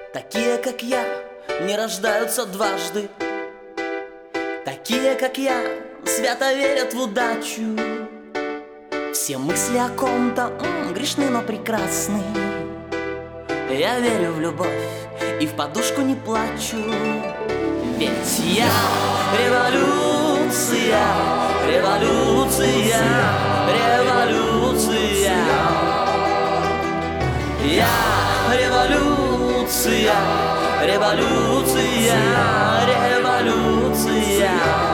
Такие, как я, не рождаются дважды. Такие, как я, свято верят в удачу. Все мысли о ком-то грешны, но прекрасны. Я верю в любовь и в подушку не плачу. Ведь я революция, революция, революция. Я революция, революция, революция.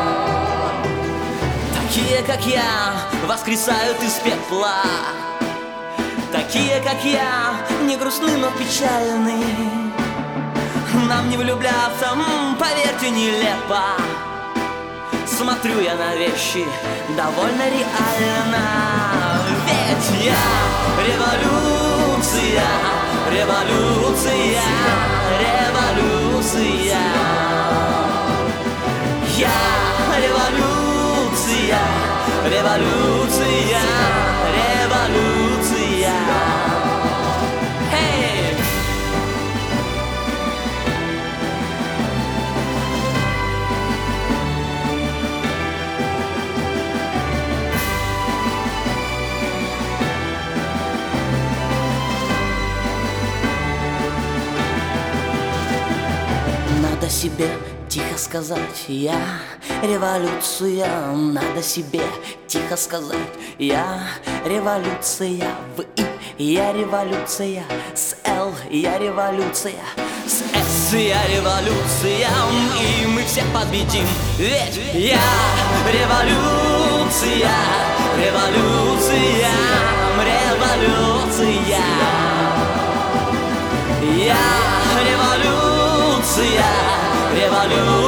Такие, как я, воскресают из пепла. Такие, как я, не грустны, но печальны. Нам не влюбляться, поверьте, нелепо. Смотрю я на вещи довольно реально. Ведь я революция, революция, революция. Я революция, революция, революция. Hey! Надо себе тихо сказать: я революция. Надо себе тихо сказать: я революция. В И я революция. С Л я революция. С С я революция. И мы всех победим. Ведь я революция, революция, революция. Я революция, революция.